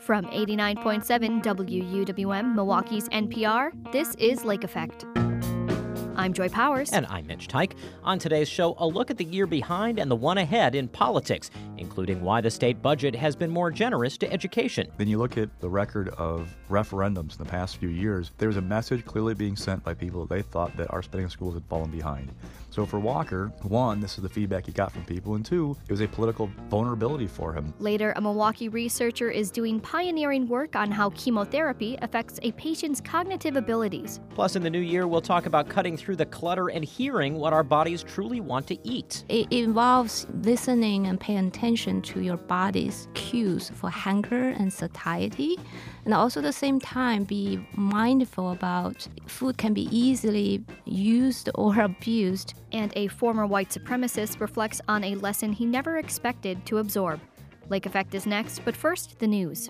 From 89.7 WUWM, Milwaukee's NPR, this is Lake Effect. I'm Joy Powers. And I'm Mitch Teich. On today's show, a look at the year behind and the one ahead in politics, including why the state budget has been more generous to education. Then you look at the record of referendums in the past few years, there's a message clearly being sent by people that they thought that our spending on schools had fallen behind. So for Walker, one, this is the feedback he got from people, and two, it was a political vulnerability for him. Later, a Milwaukee researcher is doing pioneering work on how chemotherapy affects a patient's cognitive abilities. Plus, in the new year, we'll talk about cutting through the clutter and hearing what our bodies truly want to eat. It involves listening and paying attention to your body's cues for hunger and satiety, and also at the same time be mindful about food can be easily used or abused. And a former white supremacist reflects on a lesson he never expected to absorb. Lake Effect is next, but first, the news.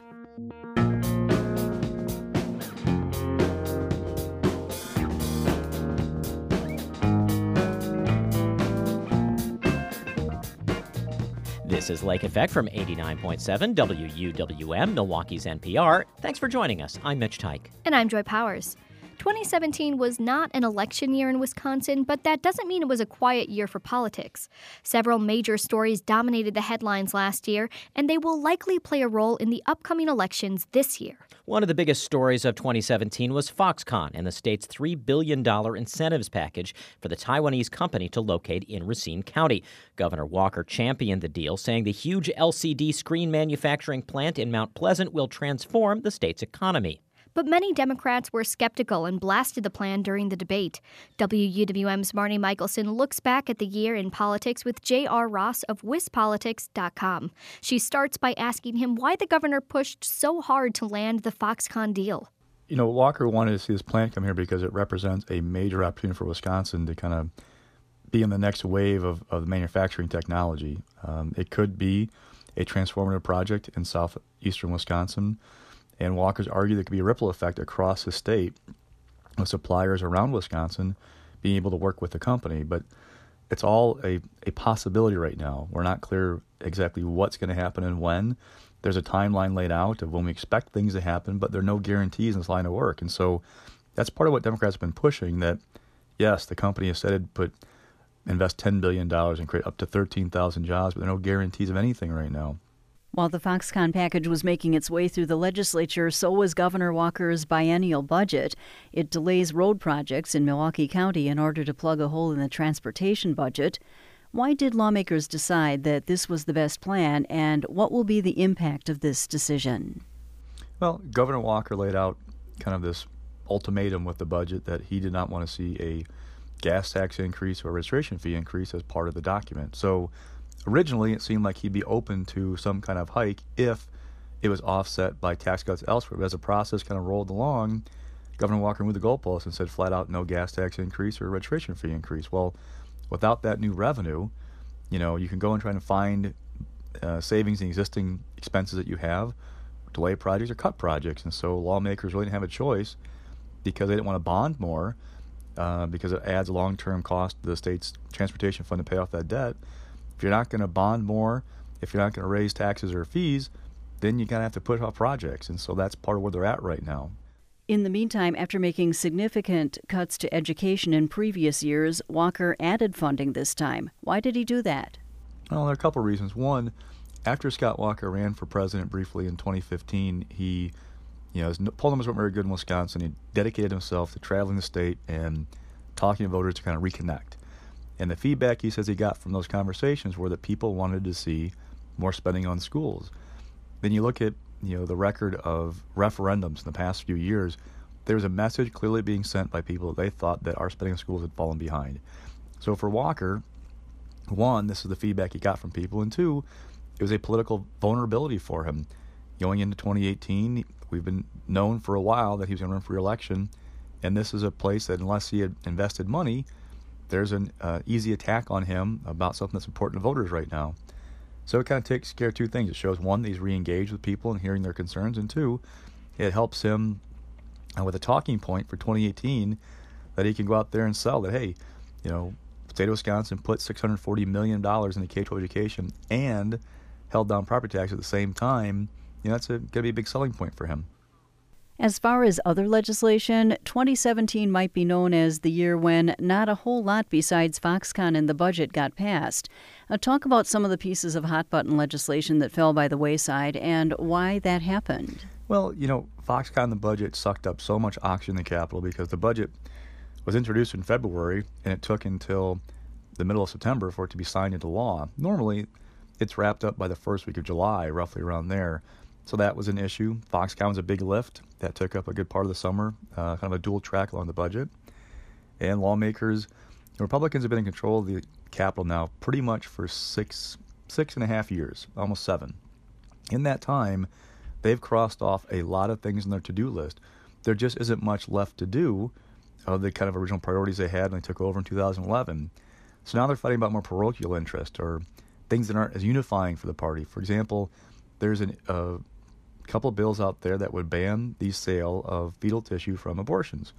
This is Lake Effect from 89.7 WUWM, Milwaukee's NPR. Thanks for joining us. I'm Mitch Teich. And I'm Joy Powers. 2017 was not an election year in Wisconsin, but that doesn't mean it was a quiet year for politics. Several major stories dominated the headlines last year, and they will likely play a role in the upcoming elections this year. One of the biggest stories of 2017 was Foxconn and the state's $3 billion incentives package for the Taiwanese company to locate in Racine County. Governor Walker championed the deal, saying the huge LCD screen manufacturing plant in Mount Pleasant will transform the state's economy. But many Democrats were skeptical and blasted the plan during the debate. WUWM's Marnie Michelson looks back at the year in politics with J.R. Ross of WisPolitics.com. She starts by asking him why the governor pushed so hard to land the Foxconn deal. You know, Walker wanted to see this plant come here because it represents a major opportunity for Wisconsin to kind of be in the next wave of manufacturing technology. It could be a transformative project in southeastern Wisconsin. And Walker's argued there could be a ripple effect across the state of suppliers around Wisconsin being able to work with the company. But it's all a possibility right now. We're not clear exactly what's going to happen and when. There's a timeline laid out of when we expect things to happen, but there are no guarantees in this line of work. And so that's part of what Democrats have been pushing, that, yes, the company has said it'd invest $10 billion and create up to 13,000 jobs, but there are no guarantees of anything right now. While the Foxconn package was making its way through the legislature, so was Governor Walker's biennial budget. It delays road projects in Milwaukee County in order to plug a hole in the transportation budget. Why did lawmakers decide that this was the best plan, and what will be the impact of this decision? Well, Governor Walker laid out kind of this ultimatum with the budget that he did not want to see a gas tax increase or a registration fee increase as part of the document. So originally, it seemed like he'd be open to some kind of hike if it was offset by tax cuts elsewhere. But as the process kind of rolled along, Governor Walker moved the goalposts and said flat out no gas tax increase or registration fee increase. Well, without that new revenue, you can go and try to find savings in existing expenses that you have, delay projects or cut projects. And so lawmakers really didn't have a choice because they didn't want to bond more because it adds long-term cost to the state's transportation fund to pay off that debt. If you're not going to bond more, if you're not going to raise taxes or fees, then you're going to have to push off projects. And so that's part of where they're at right now. In the meantime, after making significant cuts to education in previous years, Walker added funding this time. Why did he do that? Well, there are a couple of reasons. One, after Scott Walker ran for president briefly in 2015, his poll numbers weren't very good in Wisconsin. He dedicated himself to traveling the state and talking to voters to kind of reconnect. And the feedback he says he got from those conversations were that people wanted to see more spending on schools. Then you look at the record of referendums in the past few years, there was a message clearly being sent by people that they thought that our spending on schools had fallen behind. So for Walker, one, this is the feedback he got from people, and two, it was a political vulnerability for him. Going into 2018, we've been known for a while that he was going to run for re-election, and this is a place that unless he had invested money, there's an easy attack on him about something that's important to voters right now. So it kind of takes care of two things. It shows, one, that he's re-engaged with people and hearing their concerns, and two, it helps him with a talking point for 2018 that he can go out there and sell that, hey, the state of Wisconsin put $640 million into K-12 education and held down property tax at the same time, that's going to be a big selling point for him. As far as other legislation, 2017 might be known as the year when not a whole lot besides Foxconn and the budget got passed. Talk about some of the pieces of hot-button legislation that fell by the wayside and why that happened. Well, Foxconn and the budget sucked up so much oxygen in the Capitol because the budget was introduced in February, and it took until the middle of September for it to be signed into law. Normally, it's wrapped up by the first week of July, roughly around there. So that was an issue. Foxconn was a big lift. That took up a good part of the summer, kind of a dual track along the budget. And lawmakers, Republicans have been in control of the Capitol now pretty much for six and a half years, almost 7. In that time, they've crossed off a lot of things on their to-do list. There just isn't much left to do of the kind of original priorities they had when they took over in 2011. So now they're fighting about more parochial interest or things that aren't as unifying for the party. For example, there's a couple of bills out there that would ban the sale of fetal tissue from abortions.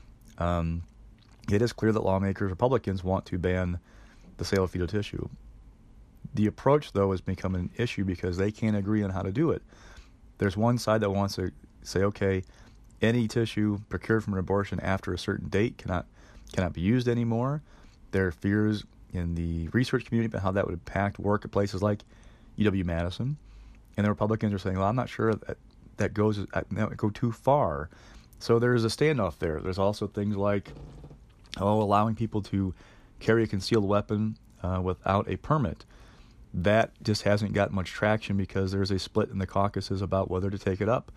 It is clear that lawmakers, Republicans, want to ban the sale of fetal tissue. The approach, though, has become an issue because they can't agree on how to do it. There's one side that wants to say, okay, any tissue procured from an abortion after a certain date cannot be used anymore. There are fears in the research community about how that would impact work at places like UW-Madison. And the Republicans are saying, well, I'm not sure that would go too far. So there's a standoff there. There's also things like allowing people to carry a concealed weapon without a permit. That just hasn't got much traction because there's a split in the caucuses about whether to take it up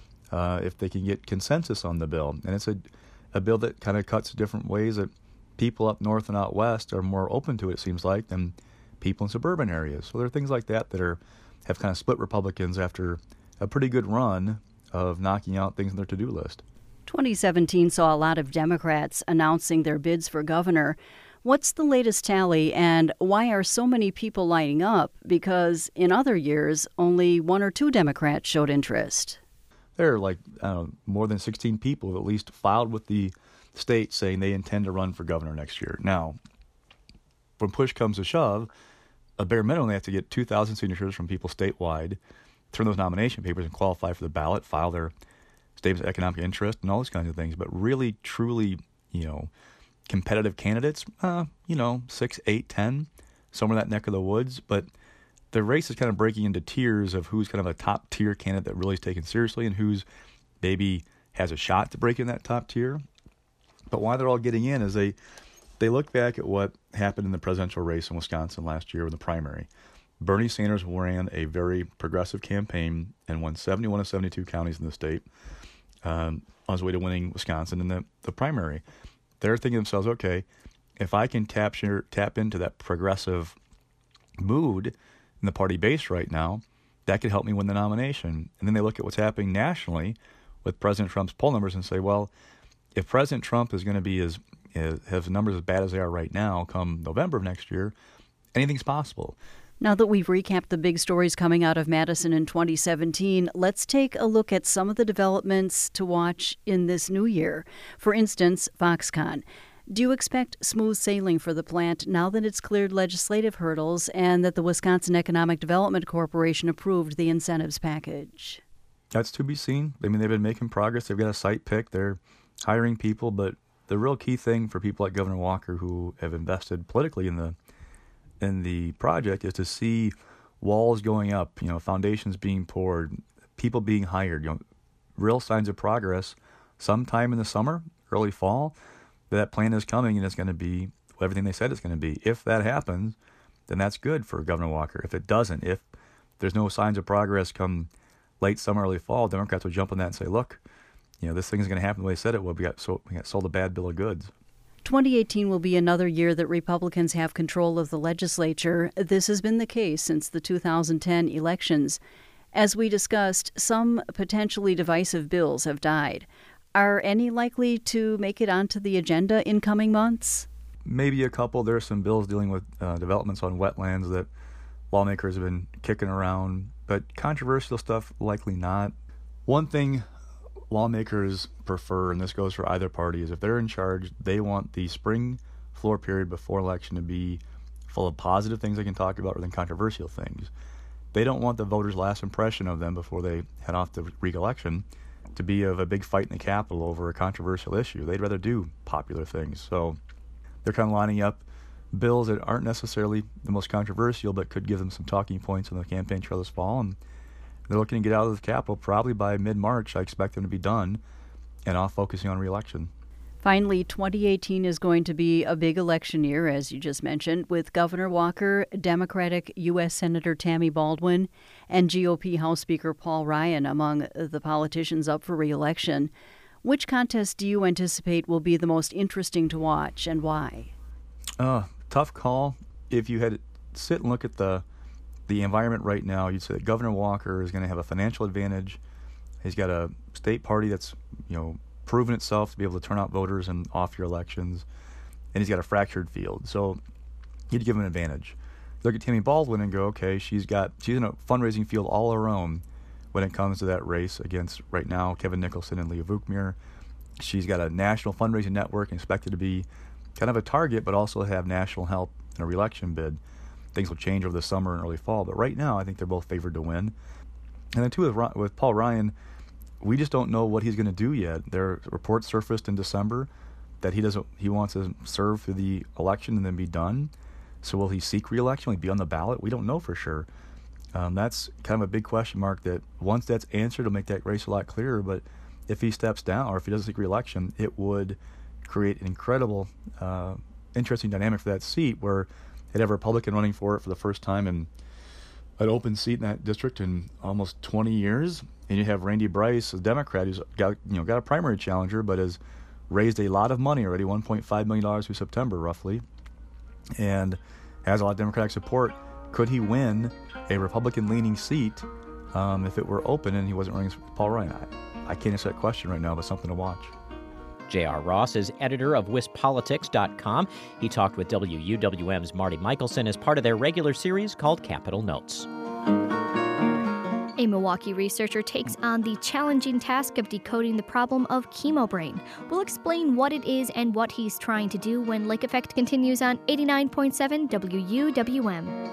if they can get consensus on the bill. And it's a bill that kind of cuts different ways that people up north and out west are more open to it seems like, than people in suburban areas. So there are things like that have kind of split Republicans after a pretty good run of knocking out things on their to-do list. 2017 saw a lot of Democrats announcing their bids for governor. What's the latest tally, and why are so many people lining up? Because in other years, only 1 or 2 Democrats showed interest. There are more than 16 people who at least filed with the state saying they intend to run for governor next year. Now, when push comes to shove, a bare minimum, they have to get 2,000 signatures from people statewide, turn those nomination papers and qualify for the ballot, file their statements of economic interest and all those kinds of things. But really, truly, competitive candidates, 6, 8, 10, somewhere in that neck of the woods. But the race is kind of breaking into tiers of who's kind of a top-tier candidate that really is taken seriously and who's maybe has a shot to break in that top tier. But why they're all getting in is they look back at what happened in the presidential race in Wisconsin last year in the primary. Bernie Sanders ran a very progressive campaign and won 71 of 72 counties in the state on his way to winning Wisconsin in the primary. They're thinking to themselves, okay, if I can tap into that progressive mood in the party base right now, that could help me win the nomination. And then they look at what's happening nationally with President Trump's poll numbers and say, well, if President Trump is going to be have numbers as bad as they are right now come November of next year, anything's possible. Now that we've recapped the big stories coming out of Madison in 2017, let's take a look at some of the developments to watch in this new year. For instance, Foxconn. Do you expect smooth sailing for the plant now that it's cleared legislative hurdles and that the Wisconsin Economic Development Corporation approved the incentives package? That's to be seen. I mean, they've been making progress. They've got a site pick. They're hiring people, but the real key thing for people like Governor Walker who have invested politically in the project is to see walls going up, foundations being poured, people being hired, real signs of progress sometime in the summer, early fall. That plan is coming and it's going to be everything they said it's going to be. If that happens, then that's good for Governor Walker. If it doesn't, if there's no signs of progress come late summer, early fall, Democrats will jump on that and say, look, this thing is going to happen the way they said it would. We got sold a bad bill of goods. 2018 will be another year that Republicans have control of the legislature. This has been the case since the 2010 elections. As we discussed, some potentially divisive bills have died. Are any likely to make it onto the agenda in coming months? Maybe a couple. There are some bills dealing with developments on wetlands that lawmakers have been kicking around, but controversial stuff, likely not. One thing lawmakers prefer, and this goes for either party, is if they're in charge, they want the spring floor period before election to be full of positive things they can talk about rather than controversial things. they don't want the voters' last impression of them before they head off to re-election to be of a big fight in the Capitol over a controversial issue. They'd rather do popular things. So they're kind of lining up bills that aren't necessarily the most controversial, but could give them some talking points on the campaign trail this fall. And they're looking to get out of the Capitol probably by mid-March. I expect them to be done and off focusing on re-election. Finally, 2018 is going to be a big election year, as you just mentioned, with Governor Walker, Democratic U.S. Senator Tammy Baldwin, and GOP House Speaker Paul Ryan among the politicians up for re-election. Which contest do you anticipate will be the most interesting to watch, and why? Tough call. If you had to sit and look at the environment right now, you'd say that Governor Walker is going to have a financial advantage. He's got a state party that's, proven itself to be able to turn out voters in off-year elections, and he's got a fractured field. So you'd give him an advantage. Look at Tammy Baldwin and go, okay, she's in a fundraising field all her own when it comes to that race against, right now, Kevin Nicholson and Leah Vukmir. She's got a national fundraising network and expected to be kind of a target, but also have national help in a re-election bid. Things will change over the summer and early fall, but right now I think they're both favored to win. And then two, with Paul Ryan, we just don't know what he's going to do yet. There reports surfaced in December that he wants to serve through the election and then be done. So will he seek re-election? Will he be on the ballot? We don't know for sure. That's kind of a big question mark that once that's answered, it'll make that race a lot clearer. But if he steps down or if he doesn't seek re-election, it would create an incredible, interesting dynamic for that seat where they'd have a Republican running for it for the first time in an open seat in that district in almost 20 years. And you have Randy Bryce, a Democrat, who's got a primary challenger, but has raised a lot of money already, $1.5 million through September, roughly, and has a lot of Democratic support. Could he win a Republican-leaning seat if it were open and he wasn't running with Paul Ryan? I can't answer that question right now, but something to watch. J.R. Ross is editor of WisPolitics.com. He talked with WUWM's Marty Michelson as part of their regular series called Capitol Notes. A Milwaukee researcher takes on the challenging task of decoding the problem of chemobrain. We'll explain what it is and what he's trying to do when Lake Effect continues on 89.7 WUWM.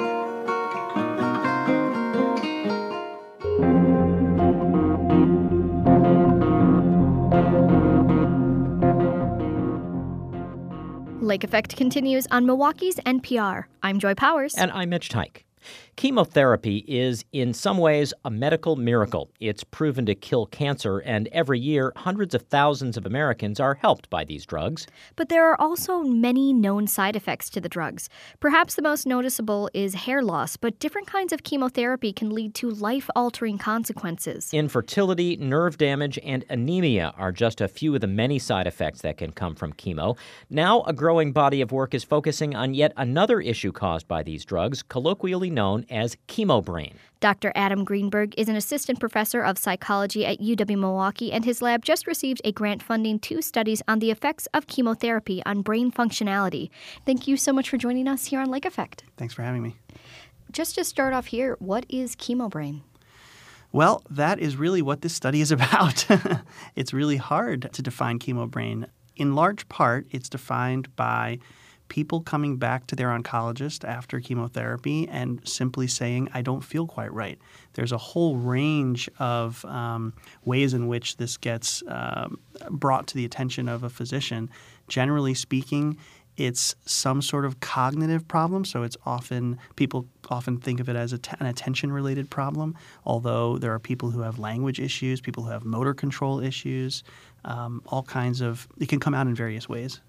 Lake Effect continues on Milwaukee's NPR. I'm Joy Powers. And I'm Mitch Teich. Chemotherapy is, in some ways, a medical miracle. It's proven to kill cancer, and every year, hundreds of thousands of Americans are helped by these drugs. But there are also many known side effects to the drugs. Perhaps the most noticeable is hair loss, but different kinds of chemotherapy can lead to life-altering consequences. Infertility, nerve damage, and anemia are just a few of the many side effects that can come from chemo. Now, a growing body of work is focusing on yet another issue caused by these drugs, colloquially known as chemobrain. Dr. Adam Greenberg is an assistant professor of psychology at UW-Milwaukee, and his lab just received a grant funding to studies on the effects of chemotherapy on brain functionality. Thank you so much for joining us here on Lake Effect. Thanks for having me. Just to start off here, what is chemobrain? Well, that is really what this study is about. It's really hard to define chemobrain. In large part, it's defined by people coming back to their oncologist after chemotherapy and simply saying, I don't feel quite right. There's a whole range of ways in which this gets brought to the attention of a physician. Generally speaking, it's some sort of cognitive problem, so it's people often think of it as an attention-related problem, although there are people who have language issues, people who have motor control issues, all kinds of – it can come out in various ways.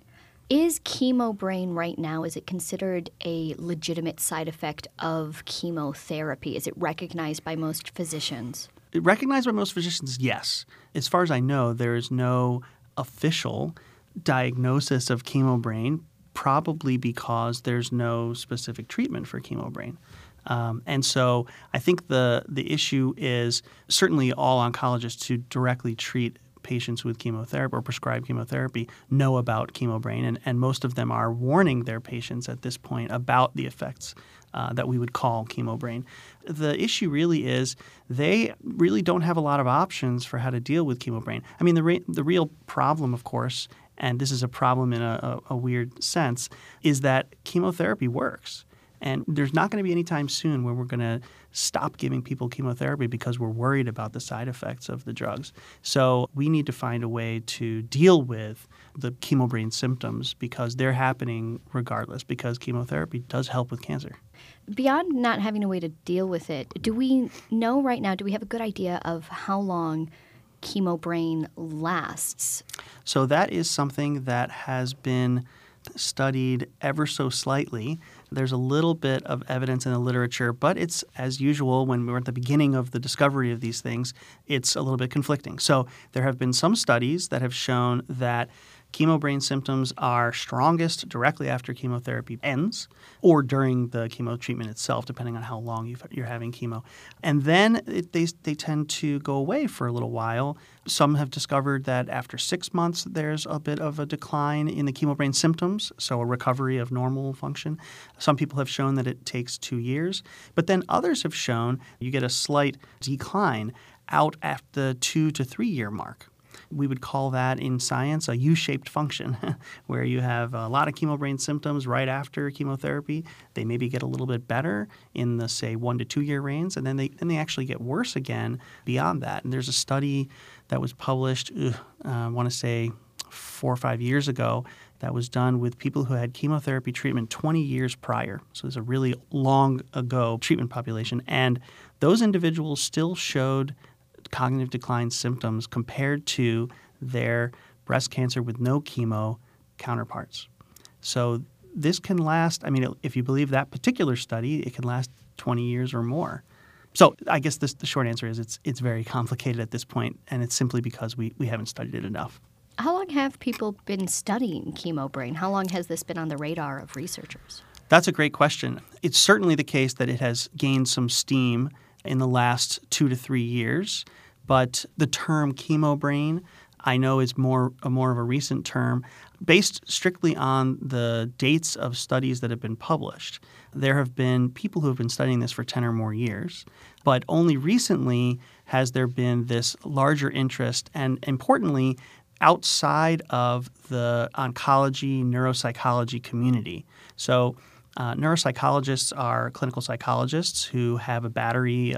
Is chemobrain right now, is it considered a legitimate side effect of chemotherapy? Is it recognized by most physicians? Recognized by most physicians, yes. As far as I know, there is no official diagnosis of chemobrain, probably because there's no specific treatment for chemobrain. And so I think the issue is certainly all oncologists who directly treat patients with chemotherapy or prescribed chemotherapy know about chemobrain, and most of them are warning their patients at this point about the effects that we would call chemobrain. The issue really is they really don't have a lot of options for how to deal with chemobrain. I mean, the real problem, of course, and this is a problem in a weird sense, is that chemotherapy works. And there's not going to be any time soon where we're going to stop giving people chemotherapy because we're worried about the side effects of the drugs. So we need to find a way to deal with the chemobrain symptoms because they're happening regardless, because chemotherapy does help with cancer. Beyond not having a way to deal with it, do we know right now, do we have a good idea of how long chemobrain lasts? So that is something that has been studied ever so slightly. There's a little bit of evidence in the literature, but it's, as usual, when we're at the beginning of the discovery of these things, it's a little bit conflicting. So there have been some studies that have shown that chemobrain symptoms are strongest directly after chemotherapy ends or during the chemo treatment itself, depending on how long you're having chemo. And then they tend to go away for a little while. Some have discovered that after 6 months, there's a bit of a decline in the chemobrain symptoms, so a recovery of normal function. Some people have shown that it takes 2 years. But then others have shown you get a slight decline out at the 2 to 3 year mark. We would call that in science a U-shaped function, where you have a lot of chemobrain symptoms right after chemotherapy. They maybe get a little bit better in the, say, 1 to 2 year range, and then they actually get worse again beyond that. And there's a study that was published, I want to say 4 or 5 years ago, that was done with people who had chemotherapy treatment 20 years prior. So it's a really long ago treatment population. And those individuals still showed cognitive decline symptoms compared to their breast cancer with no chemo counterparts. So this can last, if you believe that particular study, it can last 20 years or more. So I guess the short answer is it's very complicated at this point, and it's simply because we haven't studied it enough. How long have people been studying chemobrain? How long has this been on the radar of researchers? That's a great question. It's certainly the case that it has gained some steam in the last 2 to 3 years. But the term chemobrain, I know, is more of a recent term based strictly on the dates of studies that have been published. There have been people who have been studying this for 10 or more years, but only recently has there been this larger interest, and importantly, outside of the oncology, neuropsychology community. So neuropsychologists are clinical psychologists who have batteries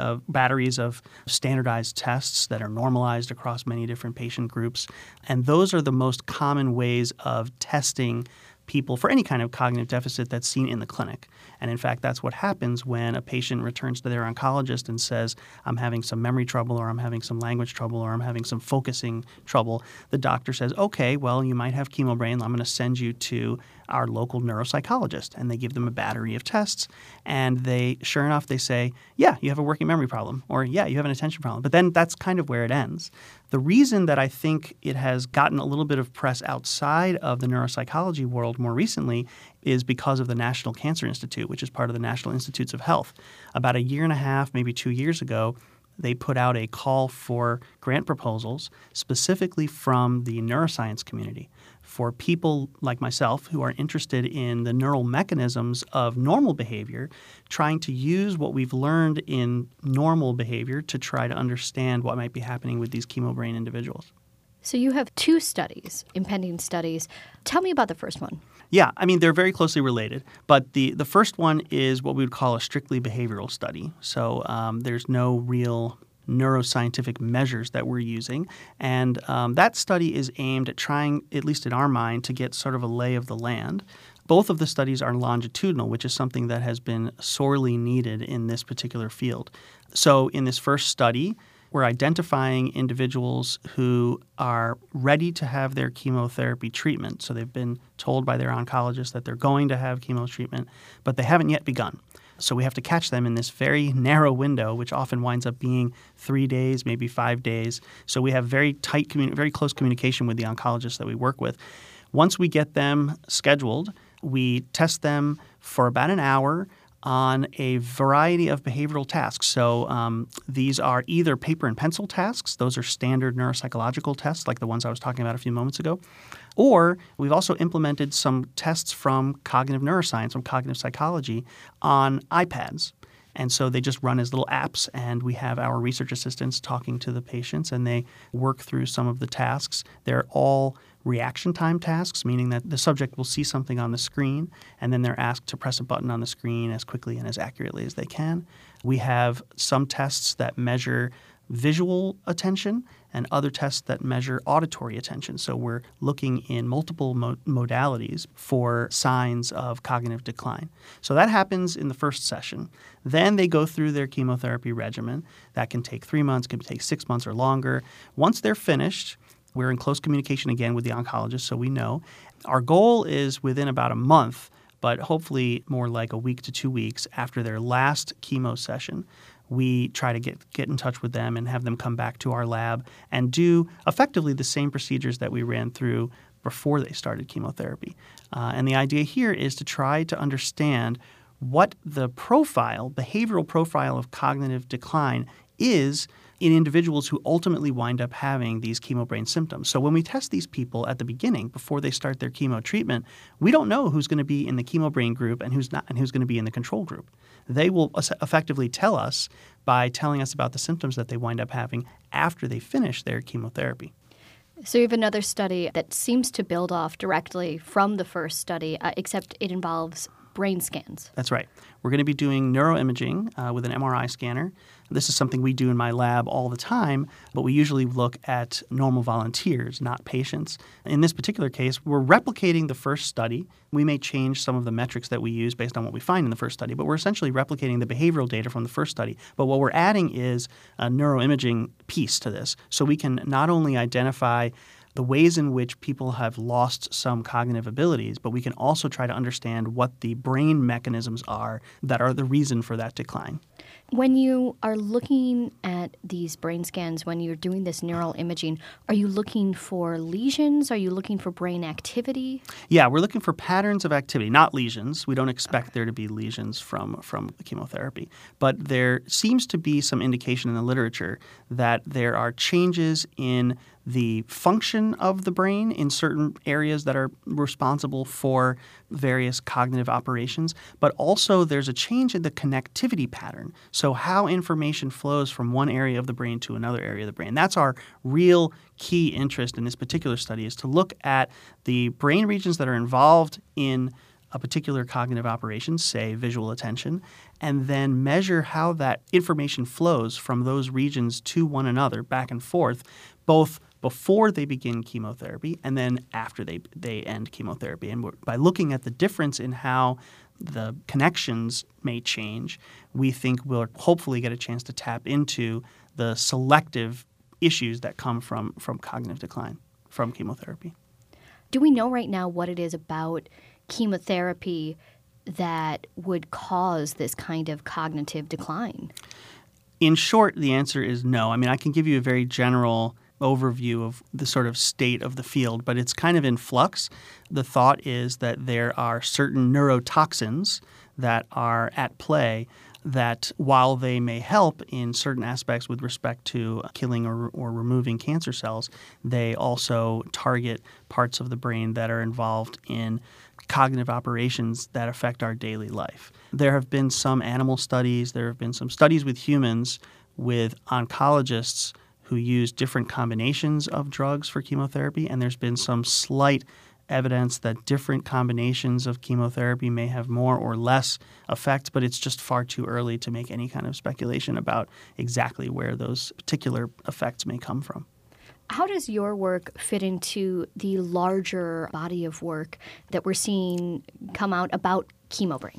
of standardized tests that are normalized across many different patient groups. And those are the most common ways of testing people for any kind of cognitive deficit that's seen in the clinic. And in fact, that's what happens when a patient returns to their oncologist and says, I'm having some memory trouble, or I'm having some language trouble, or I'm having some focusing trouble. The doctor says, okay, well, you might have chemobrain. I'm going to send you to our local neuropsychologist. And they give them a battery of tests. And sure enough, they say, yeah, you have a working memory problem, or yeah, you have an attention problem. But then that's kind of where it ends. The reason that I think it has gotten a little bit of press outside of the neuropsychology world more recently is because of the National Cancer Institute, which is part of the National Institutes of Health. About 1.5 years, maybe 2 years ago, they put out a call for grant proposals specifically from the neuroscience community for people like myself who are interested in the neural mechanisms of normal behavior, trying to use what we've learned in normal behavior to try to understand what might be happening with these chemobrain individuals. So you have 2 studies, impending studies. Tell me about the first one. Yeah, they're very closely related. But the first one is what we would call a strictly behavioral study. So there's no real neuroscientific measures that we're using. And that study is aimed at trying, at least in our mind, to get sort of a lay of the land. Both of the studies are longitudinal, which is something that has been sorely needed in this particular field. So in this first study, we're identifying individuals who are ready to have their chemotherapy treatment. So they've been told by their oncologist that they're going to have chemo treatment, but they haven't yet begun. So we have to catch them in this very narrow window, which often winds up being 3 days, maybe 5 days. So we have very tight, very close communication with the oncologists that we work with. Once we get them scheduled, we test them for about an hour on a variety of behavioral tasks. So these are either paper and pencil tasks. Those are standard neuropsychological tests like the ones I was talking about a few moments ago. Or we've also implemented some tests from cognitive neuroscience, from cognitive psychology on iPads. And so they just run as little apps, and we have our research assistants talking to the patients, and they work through some of the tasks. They're all reaction time tasks, meaning that the subject will see something on the screen, and then they're asked to press a button on the screen as quickly and as accurately as they can. We have some tests that measure visual attention and other tests that measure auditory attention. So we're looking in multiple modalities for signs of cognitive decline. So that happens in the first session. Then they go through their chemotherapy regimen. That can take 3 months, can take 6 months or longer. Once they're finished, we're in close communication again with the oncologist, so we know. Our goal is within about a month, but hopefully more like a week to 2 weeks after their last chemo session, we try to get in touch with them and have them come back to our lab and do effectively the same procedures that we ran through before they started chemotherapy. And the idea here is to try to understand what the behavioral profile of cognitive decline is in individuals who ultimately wind up having these chemobrain symptoms. So when we test these people at the beginning, before they start their chemo treatment, we don't know who's going to be in the chemobrain group and who's not, and who's going to be in the control group. They will effectively tell us by telling us about the symptoms that they wind up having after they finish their chemotherapy. So you have another study that seems to build off directly from the first study, except it involves brain scans. That's right. We're going to be doing neuroimaging with an MRI scanner. This is something we do in my lab all the time, but we usually look at normal volunteers, not patients. In this particular case, we're replicating the first study. We may change some of the metrics that we use based on what we find in the first study, but we're essentially replicating the behavioral data from the first study. But what we're adding is a neuroimaging piece to this, so we can not only identify the ways in which people have lost some cognitive abilities, but we can also try to understand what the brain mechanisms are that are the reason for that decline. When you are looking at these brain scans, when you're doing this neural imaging, are you looking for lesions? Are you looking for brain activity? Yeah, we're looking for patterns of activity, not lesions. We don't expect there to be lesions from the chemotherapy. But there seems to be some indication in the literature that there are changes in the function of the brain in certain areas that are responsible for various cognitive operations, but also there's a change in the connectivity pattern. So how information flows from one area of the brain to another area of the brain. That's our real key interest in this particular study, is to look at the brain regions that are involved in a particular cognitive operation, say visual attention, and then measure how that information flows from those regions to one another, back and forth, both before they begin chemotherapy and then after they end chemotherapy. And by looking at the difference in how the connections may change, we think we'll hopefully get a chance to tap into the selective issues that come from cognitive decline from chemotherapy. Do we know right now what it is about chemotherapy that would cause this kind of cognitive decline? In short, the answer is no. I mean, I can give you a very general overview of the sort of state of the field, but it's kind of in flux. The thought is that there are certain neurotoxins that are at play that, while they may help in certain aspects with respect to killing or removing cancer cells, they also target parts of the brain that are involved in cognitive operations that affect our daily life. There have been some animal studies, there have been some studies with humans with oncologists who use different combinations of drugs for chemotherapy, and there's been some slight evidence that different combinations of chemotherapy may have more or less effect, but it's just far too early to make any kind of speculation about exactly where those particular effects may come from. How does your work fit into the larger body of work that we're seeing come out about chemobrain?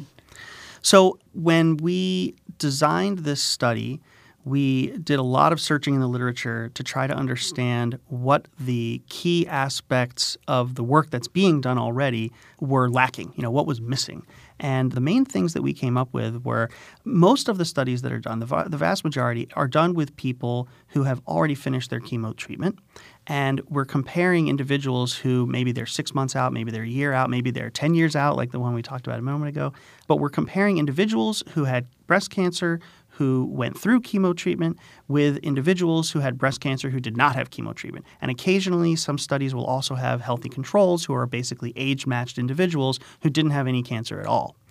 So when we designed this study, we did a lot of searching in the literature to try to understand what the key aspects of the work that's being done already were lacking, what was missing. And the main things that we came up with were most of the studies that are done, the vast majority, are done with people who have already finished their chemo treatment. And we're comparing individuals who maybe they're 6 months out, maybe they're a year out, maybe they're 10 years out, like the one we talked about a moment ago. But we're comparing individuals who had breast cancer who went through chemo treatment with individuals who had breast cancer who did not have chemo treatment. And occasionally, some studies will also have healthy controls who are basically age-matched individuals who didn't have any cancer at all.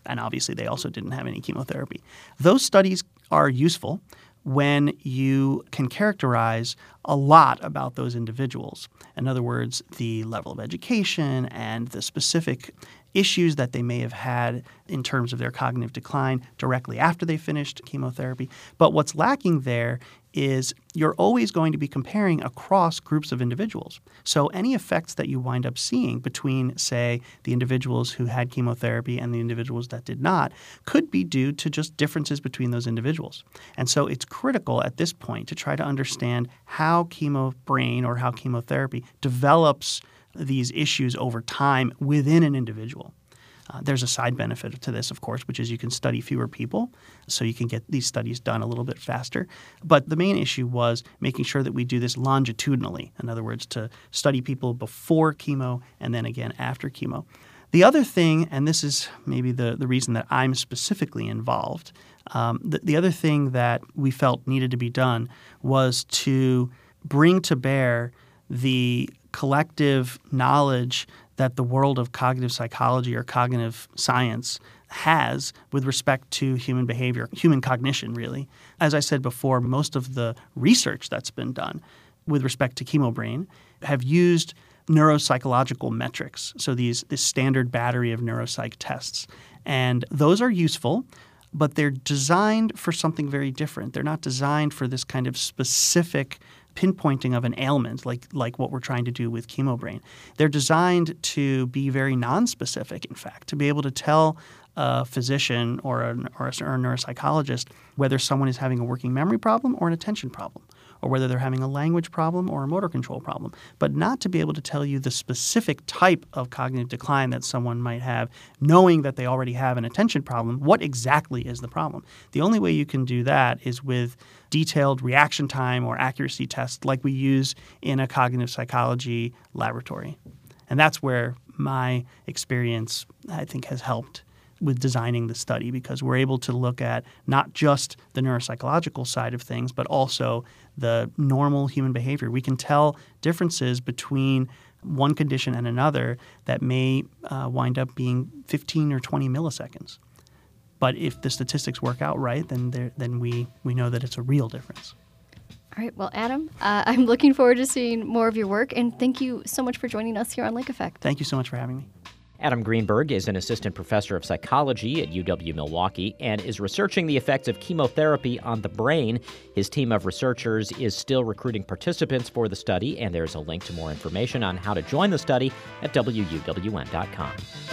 And obviously, they also didn't have any chemotherapy. Those studies are useful when you can characterize a lot about those individuals. In other words, the level of education and the specific issues that they may have had in terms of their cognitive decline directly after they finished chemotherapy. But what's lacking there is you're always going to be comparing across groups of individuals. So any effects that you wind up seeing between, say, the individuals who had chemotherapy and the individuals that did not could be due to just differences between those individuals. And so it's critical at this point to try to understand how chemobrain or how chemotherapy develops these issues over time within an individual. There's a side benefit to this, of course, which is you can study fewer people, so you can get these studies done a little bit faster. But the main issue was making sure that we do this longitudinally. In other words, to study people before chemo and then again after chemo. The other thing, and this is maybe the reason that I'm specifically involved, the other thing that we felt needed to be done was to bring to bear the collective knowledge that the world of cognitive psychology or cognitive science has with respect to human behavior, human cognition, really. As I said before, most of the research that's been done with respect to chemobrain have used neuropsychological metrics, so this standard battery of neuropsych tests. And those are useful, but they're designed for something very different. They're not designed for this kind of specific pinpointing of an ailment like what we're trying to do with chemobrain. They're designed to be very nonspecific, in fact, to be able to tell a physician or a neuropsychologist whether someone is having a working memory problem or an attention problem, or whether they're having a language problem or a motor control problem, but not to be able to tell you the specific type of cognitive decline that someone might have, knowing that they already have an attention problem. What exactly is the problem? The only way you can do that is with detailed reaction time or accuracy tests like we use in a cognitive psychology laboratory. And that's where my experience, I think, has helped with designing the study, because we're able to look at not just the neuropsychological side of things, but also the normal human behavior. We can tell differences between one condition and another that may wind up being 15 or 20 milliseconds. But if the statistics work out right, then we know that it's a real difference. All right. Well, Adam, I'm looking forward to seeing more of your work, and thank you so much for joining us here on Lake Effect. Thank you so much for having me. Adam Greenberg is an assistant professor of psychology at UW-Milwaukee and is researching the effects of chemotherapy on the brain. His team of researchers is still recruiting participants for the study, and there's a link to more information on how to join the study at WUWN.com.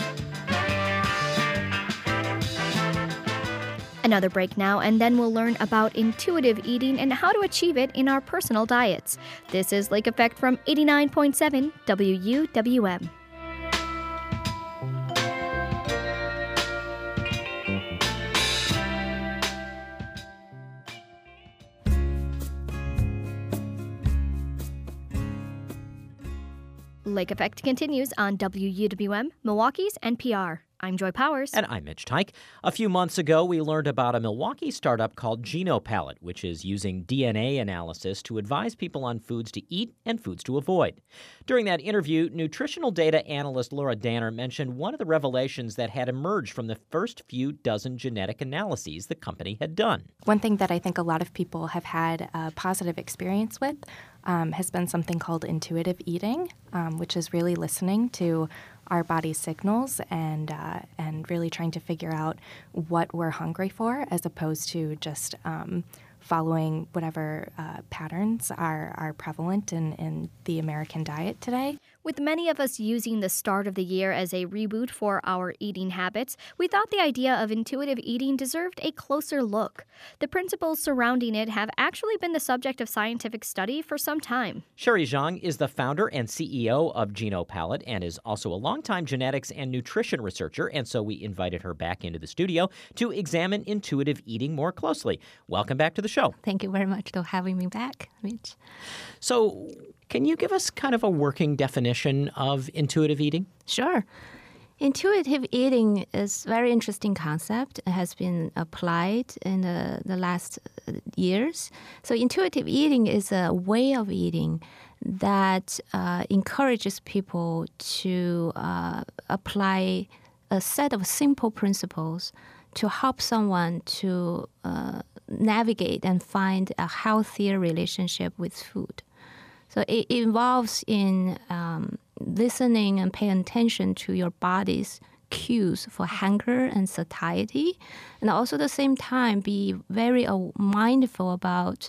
Another break now, and then we'll learn about intuitive eating and how to achieve it in our personal diets. This is Lake Effect from 89.7 WUWM. Lake Effect continues on WUWM, Milwaukee's NPR. I'm Joy Powers. And I'm Mitch Teich. A few months ago, we learned about a Milwaukee startup called GenoPalette, which is using DNA analysis to advise people on foods to eat and foods to avoid. During that interview, nutritional data analyst Laura Danner mentioned one of the revelations that had emerged from the first few dozen genetic analyses the company had done. One thing that I think a lot of people have had a positive experience with has been something called intuitive eating, which is really listening to our body's signals and really trying to figure out what we're hungry for, as opposed to just following whatever patterns are prevalent in the American diet today. With many of us using the start of the year as a reboot for our eating habits, we thought the idea of intuitive eating deserved a closer look. The principles surrounding it have actually been the subject of scientific study for some time. Sherry Zhang is the founder and CEO of GenoPalette and is also a longtime genetics and nutrition researcher, and so we invited her back into the studio to examine intuitive eating more closely. Welcome back to the show. Thank you very much for having me back, Mitch. So, can you give us kind of a working definition of intuitive eating? Sure. Intuitive eating is a very interesting concept. It has been applied in the last years. So intuitive eating is a way of eating that encourages people to apply a set of simple principles to help someone to navigate and find a healthier relationship with food. So it involves in listening and paying attention to your body's cues for hunger and satiety, and also at the same time be very mindful about,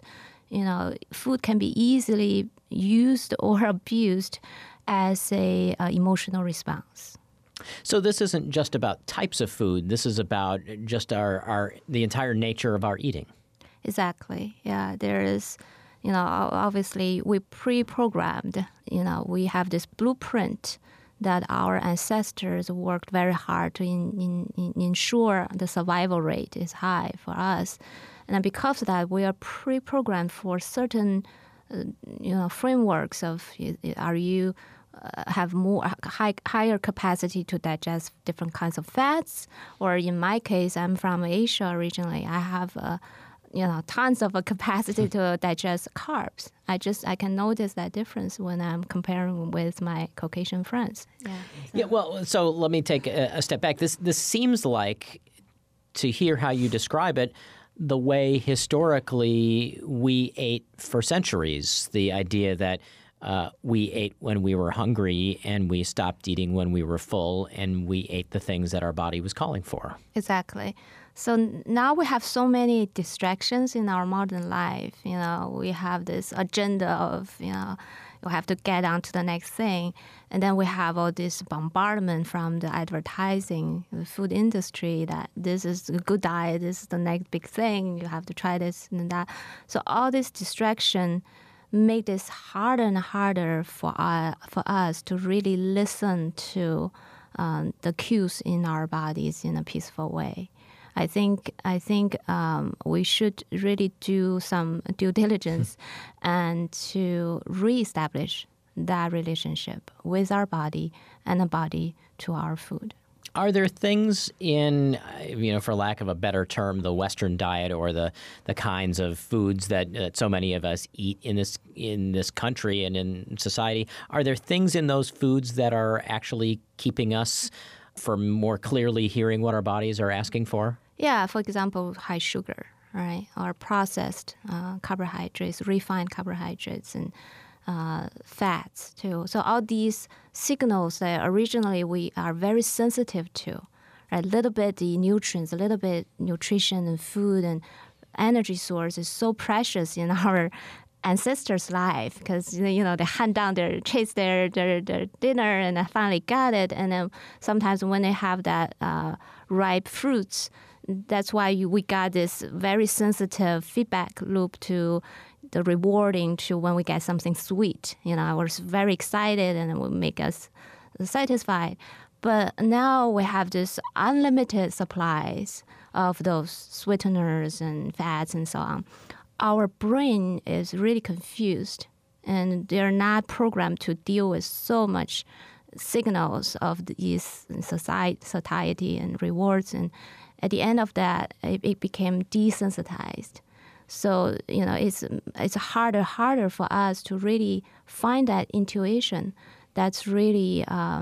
food can be easily used or abused as a emotional response. So this isn't just about types of food. This is about just the entire nature of our eating. Exactly. Yeah, there is, obviously we pre-programmed, we have this blueprint that our ancestors worked very hard to ensure the survival rate is high for us. And because of that, we are pre-programmed for certain, frameworks of, are you have higher capacity to digest different kinds of fats, or in my case, I'm from Asia originally. I have tons of capacity to digest carbs. I can notice that difference when I'm comparing with my Caucasian friends. So let me take a step back. This seems like, to hear how you describe it, the way historically we ate for centuries. The idea that we ate when we were hungry and we stopped eating when we were full, and we ate the things that our body was calling for. Exactly. So now we have so many distractions in our modern life. We have this agenda of, you have to get on to the next thing. And then we have all this bombardment from the advertising, the food industry, that this is a good diet, this is the next big thing, you have to try this and that. So all this distraction make this harder and harder for us to really listen to the cues in our bodies in a peaceful way. I think we should really do some due diligence and to reestablish that relationship with our body and the body to our food. Are there things in, for lack of a better term, the Western diet, or the kinds of foods that so many of us eat in this country and in society, are there things in those foods that are actually keeping us from more clearly hearing what our bodies are asking for? Yeah, for example, high sugar, right, or processed carbohydrates, refined carbohydrates, and fats too. So all these signals that originally we are very sensitive to, right? A little bit the nutrients, a little bit nutrition and food and energy source is so precious in our ancestors' life, because they hunt down chase their dinner and they finally got it. And then sometimes when they have that ripe fruits, that's why we got this very sensitive feedback loop to the rewarding to when we get something sweet. We're very excited and it will make us satisfied. But now we have this unlimited supplies of those sweeteners and fats and so on. Our brain is really confused, and they're not programmed to deal with so much signals of these satiety and rewards. And at the end of that, it became desensitized. So, it's harder for us to really find that intuition that's really,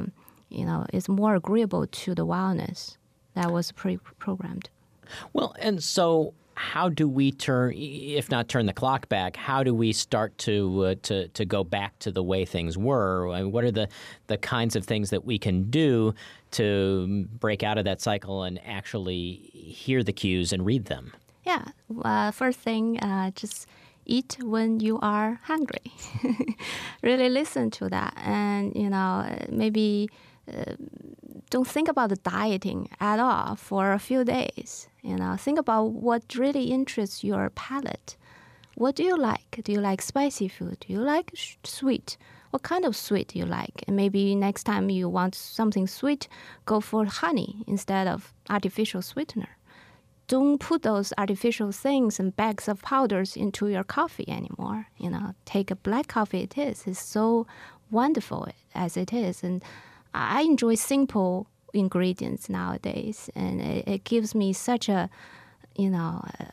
is more agreeable to the wellness that was pre-programmed. Well, and so how do we if not turn the clock back, how do we start to go back to the way things were? I mean, what are the kinds of things that we can do to break out of that cycle and actually hear the cues and read them? Yeah. First thing, just eat when you are hungry. Really listen to that. And, maybe don't think about the dieting at all for a few days. Think about what really interests your palate. What do you like? Do you like spicy food? Do you like sweet? What kind of sweet do you like? And maybe next time you want something sweet, go for honey instead of artificial sweetener. Don't put those artificial things and bags of powders into your coffee anymore. Take a black coffee it is. It's so wonderful as it is. And I enjoy simple ingredients nowadays. And it gives me such a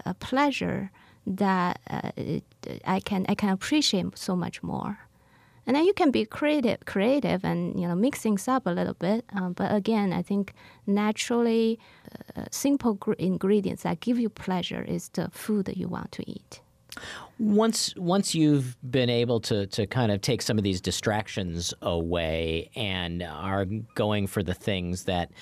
pleasure that I can appreciate so much more. And then you can be creative and mix things up a little bit. But again, I think naturally simple ingredients that give you pleasure is the food that you want to eat. Once you've been able to kind of take some of these distractions away and are going for the things that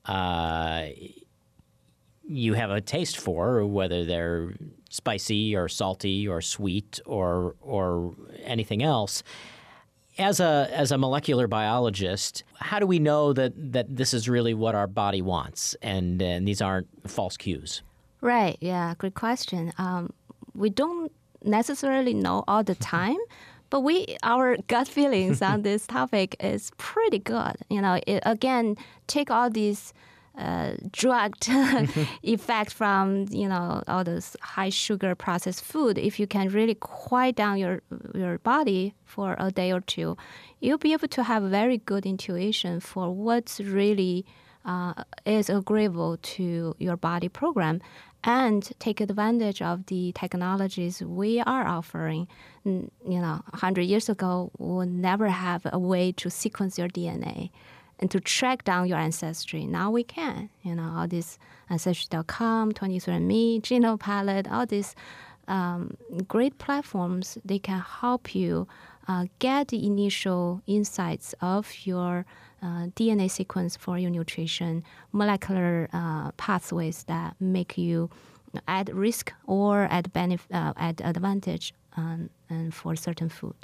you have a taste for, whether they're spicy or salty or sweet or anything else, as a molecular biologist, how do we know that this is really what our body wants and these aren't false cues? Right. Yeah. Good question. We don't necessarily know all the time, but our gut feelings on this topic is pretty good. Again, take all these drugged effect from all this high sugar processed food. If you can really quiet down your body for a day or two, you'll be able to have very good intuition for what's really is agreeable to your body program, and take advantage of the technologies we are offering. 100 years ago, we would never have a way to sequence your DNA and to track down your ancestry. Now we can. All these Ancestry.com, 23andMe, GenoPilot, all these great platforms, they can help you get the initial insights of your DNA sequence for your nutrition, molecular pathways that make you at risk or at advantage and for certain food.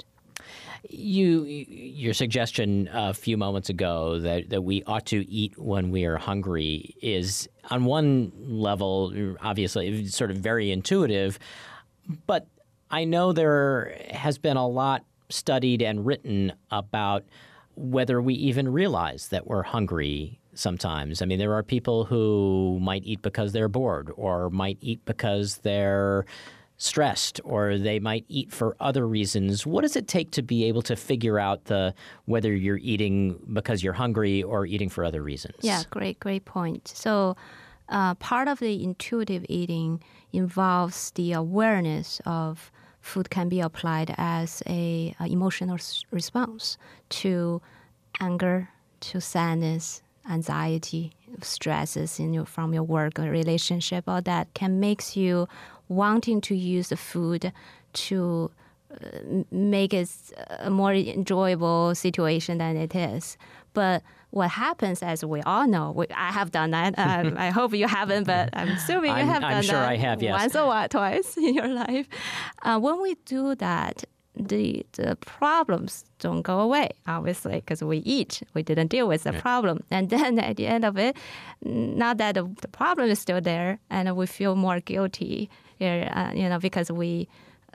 Your suggestion a few moments ago that we ought to eat when we are hungry is, on one level, obviously sort of very intuitive, but I know there has been a lot studied and written about whether we even realize that we're hungry sometimes. I mean, there are people who might eat because they're bored, or might eat because they're stressed, or they might eat for other reasons. What does it take to be able to figure out whether you're eating because you're hungry or eating for other reasons? Yeah, great point. So part of the intuitive eating involves the awareness of food can be applied as a emotional response to anger, to sadness, anxiety, stresses from your work or relationship. All that can makes you wanting to use the food to make it a more enjoyable situation than it is. But what happens, as we all know, I have done that. I hope you haven't, but I'm assuming you have done that. I'm sure I have, yes. Once or twice in your life. When we do that, the problems don't go away, obviously, because we eat. We didn't deal with the problem. And then at the end of it, not that the problem is still there, and we feel more guilty, because we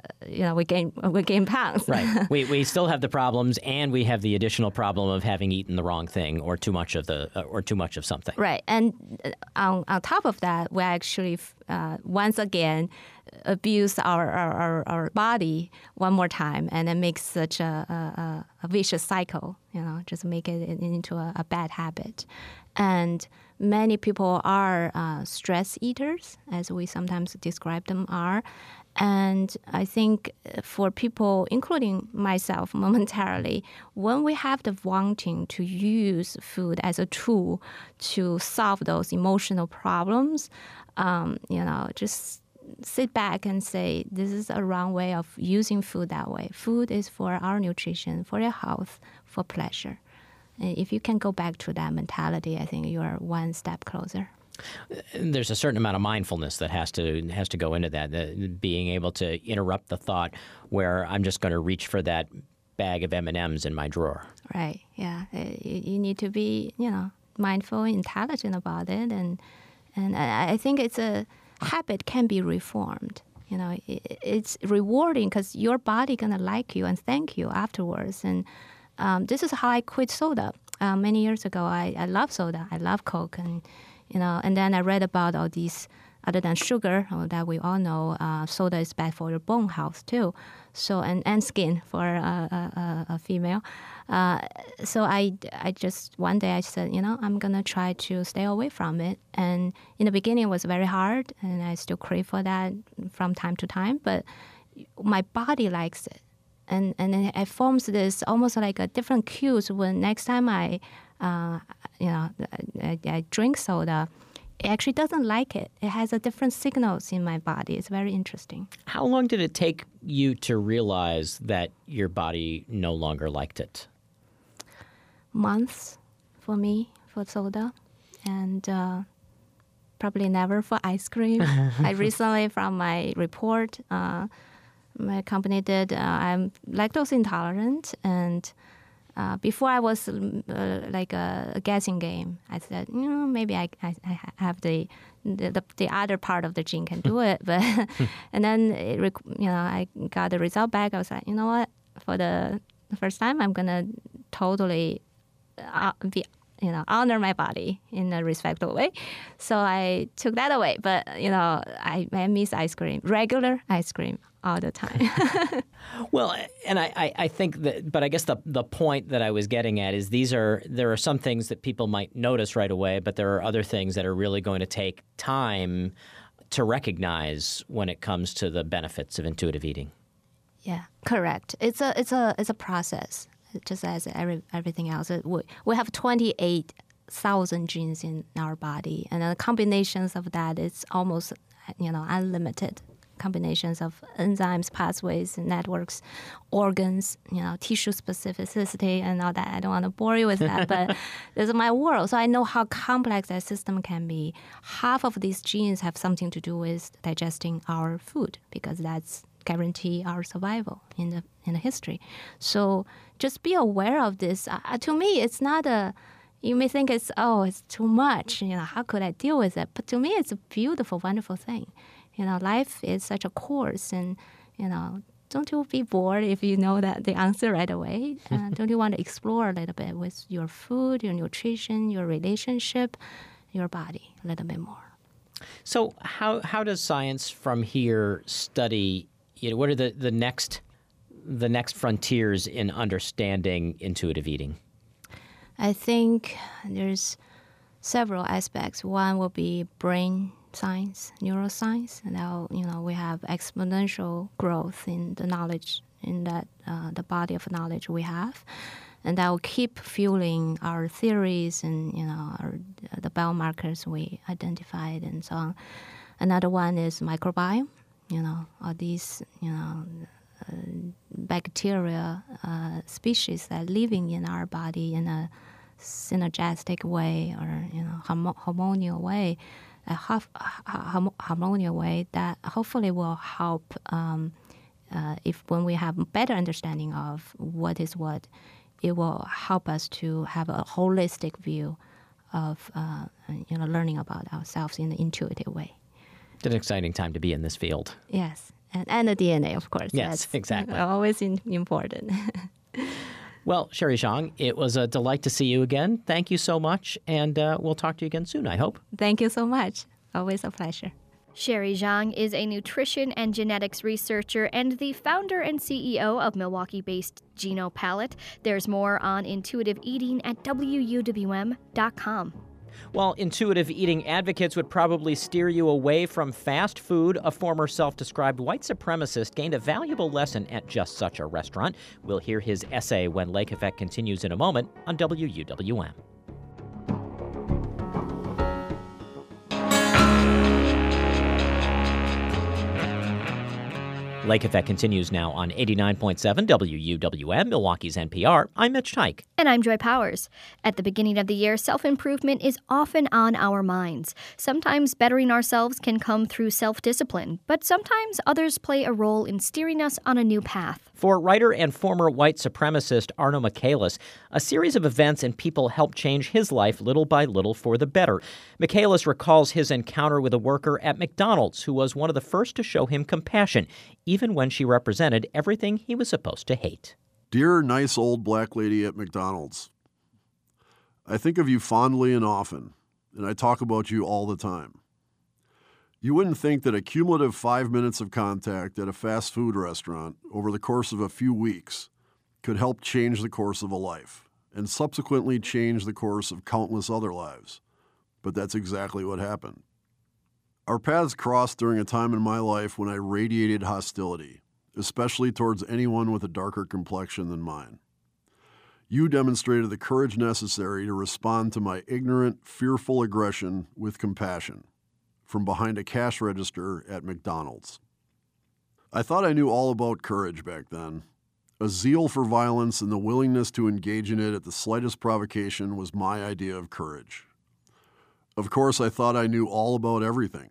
gain pounds. Right. We still have the problems, and we have the additional problem of having eaten the wrong thing or too much of something. Right. And on top of that, we actually once again abuse our body one more time, and it makes such a vicious cycle. Just make it into a bad habit. And many people are stress eaters, as we sometimes describe them are. And I think for people, including myself momentarily, when we have the wanting to use food as a tool to solve those emotional problems, just sit back and say, this is a wrong way of using food that way. Food is for our nutrition, for your health, for pleasure. And if you can go back to that mentality, I think you are one step closer. There's a certain amount of mindfulness that has to go into that, being able to interrupt the thought where I'm just going to reach for that bag of M&Ms in my drawer. Right. Yeah. You need to be, mindful, intelligent about it, and I think it's a habit can be reformed. It's rewarding because your body gonna like you and thank you afterwards. And this is how I quit soda. Many years ago, I love soda. I love Coke, and then I read about all these, other than sugar, that we all know, soda is bad for your bone health too. So and skin for a female. So I just one day I said, I'm gonna try to stay away from it. And in the beginning, it was very hard, and I still crave for that from time to time. But my body likes it, and then it forms this almost like a different cues when next time I drink soda. It actually doesn't like it. It has a different signals in my body. It's very interesting. How long did it take you to realize that your body no longer liked it? Months for me for soda, and probably never for ice cream. I recently, from my report, my company did, I'm lactose intolerant, and before I was like a guessing game. I said, maybe I have the other part of the gene can do it, but and then I got the result back. I was like, you know what? For the first time, I'm gonna totally honor my body in a respectful way. So I took that away. But I miss ice cream, regular ice cream, all the time. Well, and I think that, but I guess the point that I was getting at is there are some things that people might notice right away, but there are other things that are really going to take time to recognize when it comes to the benefits of intuitive eating. Yeah, correct. It's a process, just as everything else. We have 28,000 genes in our body, and the combinations of that is almost unlimited. Combinations of enzymes, pathways, networks, organs, tissue specificity, and all that. I don't want to bore you with that, but this is my world. So I know how complex that system can be. Half of these genes have something to do with digesting our food, because that's guarantee our survival in the history. So just be aware of this. To me, it's not you may think it's too much. How could I deal with it? But to me, it's a beautiful, wonderful thing. Life is such a course, and don't you be bored if you know that the answer right away. Don't you want to explore a little bit with your food, your nutrition, your relationship, your body a little bit more? So how does science from here study? What are the next frontiers in understanding intuitive eating? I think there's several aspects. One will be brain science, neuroscience, and now we have exponential growth in the knowledge in that the body of knowledge we have, and that will keep fueling our theories and the biomarkers we identified and so on. Another one is microbiome. All these bacteria species that are living in our body in a synergistic way or harmonious way. A harmonious way that hopefully will help if when we have better understanding of what is what, it will help us to have a holistic view of learning about ourselves in an intuitive way. It's an exciting time to be in this field. Yes, and the DNA, of course. Yes, that's exactly. Always important. Well, Sherry Zhang, it was a delight to see you again. Thank you so much, and we'll talk to you again soon, I hope. Thank you so much. Always a pleasure. Sherry Zhang is a nutrition and genetics researcher and the founder and CEO of Milwaukee-based GenoPalette. There's more on intuitive eating at WUWM.com. While intuitive eating advocates would probably steer you away from fast food, a former self-described white supremacist gained a valuable lesson at just such a restaurant. We'll hear his essay when Lake Effect continues in a moment on WUWM. Lake Effect continues now on 89.7 WUWM, Milwaukee's NPR. I'm Mitch Teich. And I'm Joy Powers. At the beginning of the year, self-improvement is often on our minds. Sometimes bettering ourselves can come through self-discipline, but sometimes others play a role in steering us on a new path. For writer and former white supremacist Arno Michaelis, a series of events and people helped change his life little by little for the better. Michaelis recalls his encounter with a worker at McDonald's who was one of the first to show him compassion, even when she represented everything he was supposed to hate. Dear nice old black lady at McDonald's, I think of you fondly and often, and I talk about you all the time. You wouldn't think that a cumulative 5 minutes of contact at a fast food restaurant over the course of a few weeks could help change the course of a life, and subsequently change the course of countless other lives. But that's exactly what happened. Our paths crossed during a time in my life when I radiated hostility, especially towards anyone with a darker complexion than mine. You demonstrated the courage necessary to respond to my ignorant, fearful aggression with compassion from behind a cash register at McDonald's. I thought I knew all about courage back then. A zeal for violence and the willingness to engage in it at the slightest provocation was my idea of courage. Of course, I thought I knew all about everything.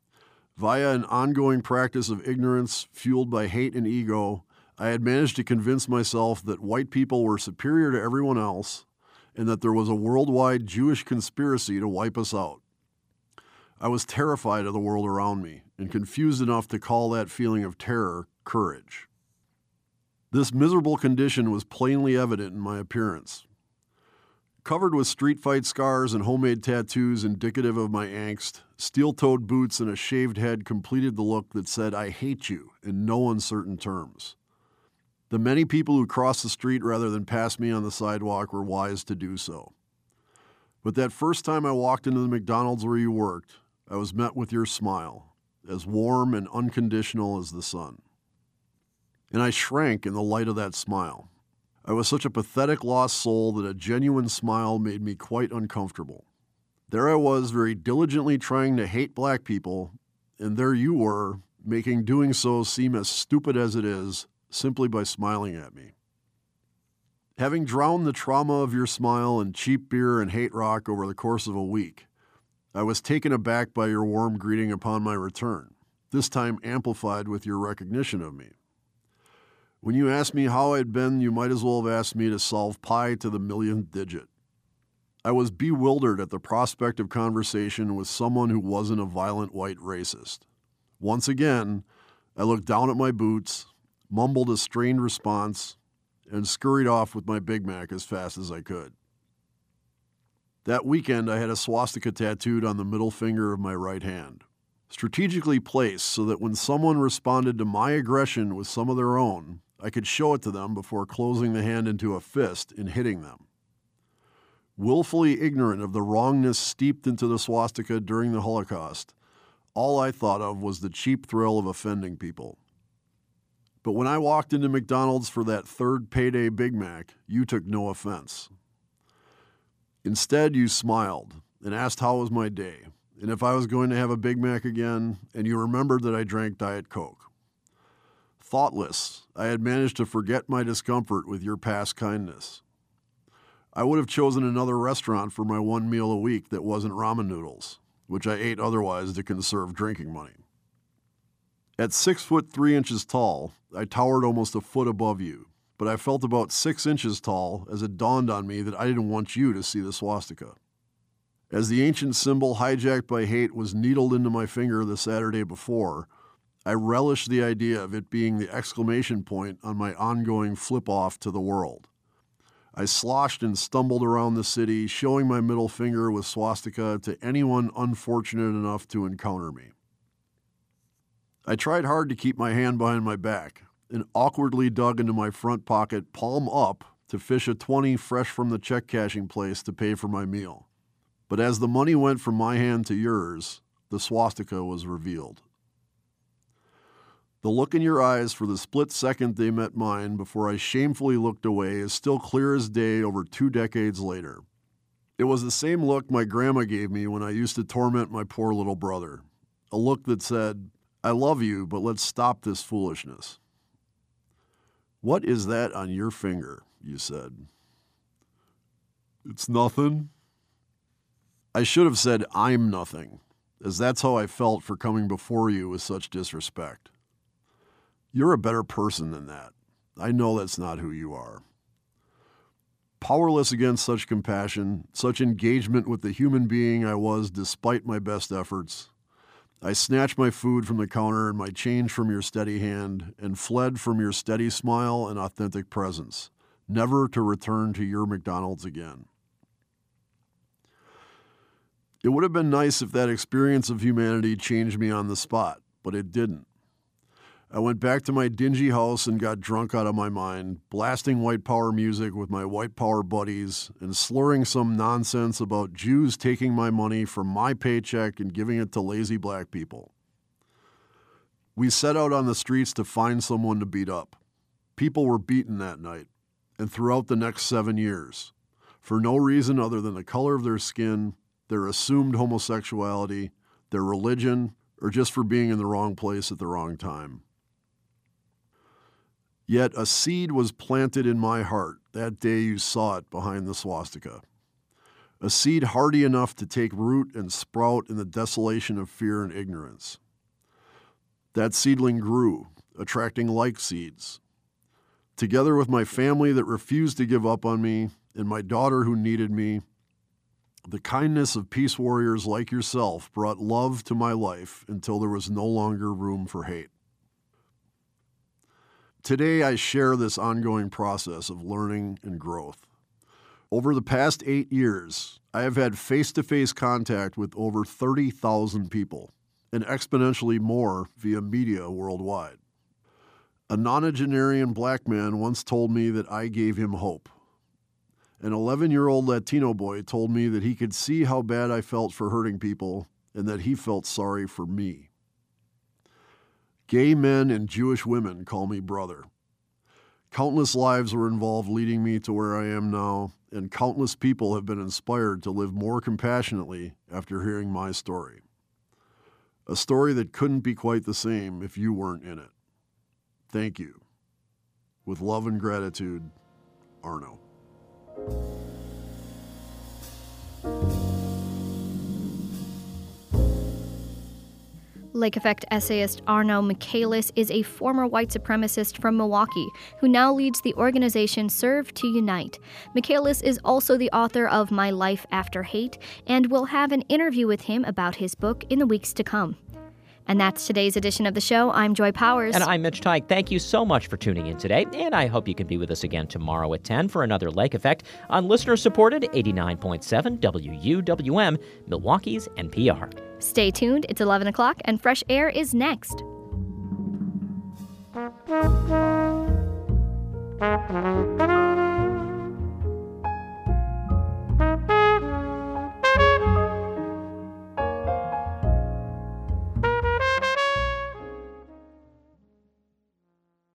Via an ongoing practice of ignorance fueled by hate and ego, I had managed to convince myself that white people were superior to everyone else and that there was a worldwide Jewish conspiracy to wipe us out. I was terrified of the world around me and confused enough to call that feeling of terror courage. This miserable condition was plainly evident in my appearance. Covered with street fight scars and homemade tattoos indicative of my angst, steel-toed boots and a shaved head completed the look that said, "I hate you," in no uncertain terms. The many people who crossed the street rather than pass me on the sidewalk were wise to do so. But that first time I walked into the McDonald's where you worked, I was met with your smile, as warm and unconditional as the sun. And I shrank in the light of that smile. I was such a pathetic lost soul that a genuine smile made me quite uncomfortable. There I was, very diligently trying to hate black people, and there you were, making doing so seem as stupid as it is, simply by smiling at me. Having drowned the trauma of your smile in cheap beer and hate rock over the course of a week, I was taken aback by your warm greeting upon my return, this time amplified with your recognition of me. When you asked me how I'd been, you might as well have asked me to solve pi to the millionth digit. I was bewildered at the prospect of conversation with someone who wasn't a violent white racist. Once again, I looked down at my boots, mumbled a strained response, and scurried off with my Big Mac as fast as I could. That weekend, I had a swastika tattooed on the middle finger of my right hand, strategically placed so that when someone responded to my aggression with some of their own, I could show it to them before closing the hand into a fist and hitting them. Willfully ignorant of the wrongness steeped into the swastika during the Holocaust, all I thought of was the cheap thrill of offending people. But when I walked into McDonald's for that third payday Big Mac, you took no offense. Instead, you smiled and asked how was my day, and if I was going to have a Big Mac again, and you remembered that I drank Diet Coke. Thoughtless, I had managed to forget my discomfort with your past kindness. I would have chosen another restaurant for my one meal a week that wasn't ramen noodles, which I ate otherwise to conserve drinking money. At 6'3" tall, I towered almost a foot above you, but I felt about 6 inches tall as it dawned on me that I didn't want you to see the swastika. As the ancient symbol hijacked by hate was needled into my finger the Saturday before, I relished the idea of it being the exclamation point on my ongoing flip-off to the world. I sloshed and stumbled around the city, showing my middle finger with swastika to anyone unfortunate enough to encounter me. I tried hard to keep my hand behind my back and awkwardly dug into my front pocket, palm up, to fish a 20 fresh from the check cashing place to pay for my meal. But as the money went from my hand to yours, the swastika was revealed. The look in your eyes for the split second they met mine before I shamefully looked away is still clear as day over 2 decades later. It was the same look my grandma gave me when I used to torment my poor little brother. A look that said, "I love you, but let's stop this foolishness." "What is that on your finger?" you said. "It's nothing." I should have said, "I'm nothing," as that's how I felt for coming before you with such disrespect. You're a better person than that. I know that's not who you are. Powerless against such compassion, such engagement with the human being I was despite my best efforts, I snatched my food from the counter and my change from your steady hand and fled from your steady smile and authentic presence, never to return to your McDonald's again. It would have been nice if that experience of humanity changed me on the spot, but it didn't. I went back to my dingy house and got drunk out of my mind, blasting white power music with my white power buddies and slurring some nonsense about Jews taking my money from my paycheck and giving it to lazy black people. We set out on the streets to find someone to beat up. People were beaten that night and throughout the next 7 years for no reason other than the color of their skin, their assumed homosexuality, their religion, or just for being in the wrong place at the wrong time. Yet a seed was planted in my heart that day you saw it behind the swastika. A seed hardy enough to take root and sprout in the desolation of fear and ignorance. That seedling grew, attracting like seeds. Together with my family that refused to give up on me and my daughter who needed me, the kindness of peace warriors like yourself brought love to my life until there was no longer room for hate. Today, I share this ongoing process of learning and growth. Over the past 8 years, I have had face-to-face contact with over 30,000 people, and exponentially more via media worldwide. A nonagenarian black man once told me that I gave him hope. An 11-year-old Latino boy told me that he could see how bad I felt for hurting people and that he felt sorry for me. Gay men and Jewish women call me brother. Countless lives were involved leading me to where I am now, and countless people have been inspired to live more compassionately after hearing my story. A story that couldn't be quite the same if you weren't in it. Thank you. With love and gratitude, Arno. Lake Effect essayist Arno Michaelis is a former white supremacist from Milwaukee who now leads the organization Serve to Unite. Michaelis is also the author of My Life After Hate, and we'll have an interview with him about his book in the weeks to come. And that's today's edition of the show. I'm Joy Powers. And I'm Mitch Teich. Thank you so much for tuning in today, and I hope you can be with us again tomorrow at 10 for another Lake Effect on listener-supported 89.7 WUWM, Milwaukee's NPR. Stay tuned. It's 11 o'clock, and Fresh Air is next.